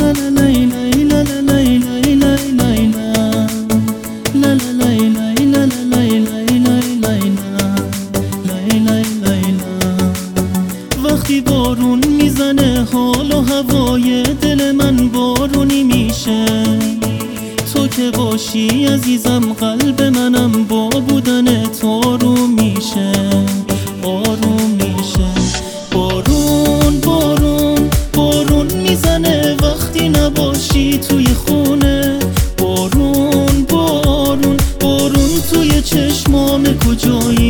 وقتی بارون میزنه حال و هوای دل من بارونی میشه. تو که باشی عزیزم قلب منم با بودن تو آروم میشه، آروم میشه. بارون بارون بارون میزنه وقتی نباشی توی خونه. بارون بارون بارون توی چشمام کجایی